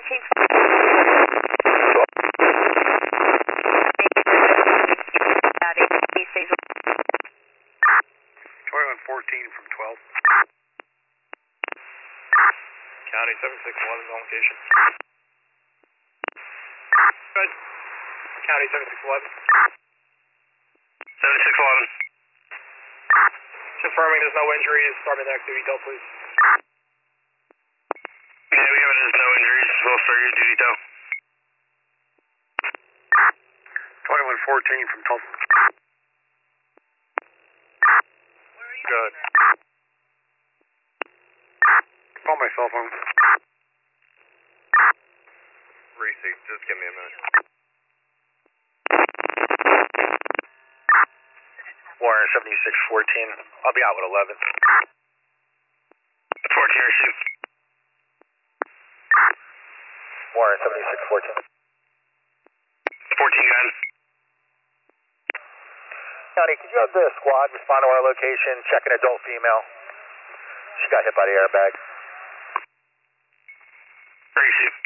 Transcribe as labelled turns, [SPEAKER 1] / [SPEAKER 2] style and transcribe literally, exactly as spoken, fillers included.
[SPEAKER 1] seventeen.
[SPEAKER 2] twenty-one fourteen from twelve.
[SPEAKER 3] County seven six one is on location. Good. County seven six one.
[SPEAKER 2] seven six one.
[SPEAKER 3] Confirming there's no injuries. Starting the activity detail, please.
[SPEAKER 2] Yeah, we have it as no injuries. We'll start your duty though. twenty-one fourteen from Tulsa.
[SPEAKER 3] Good.
[SPEAKER 2] Call my cell phone.
[SPEAKER 3] Reese, just give me a minute.
[SPEAKER 2] Warren seventy-six fourteen. I'll be out with eleven. fourteen receive. Warren seventy-six fourteen. fourteen gun. County, could you have the squad respond to our location, check an adult female? She got hit by the airbag. Receive.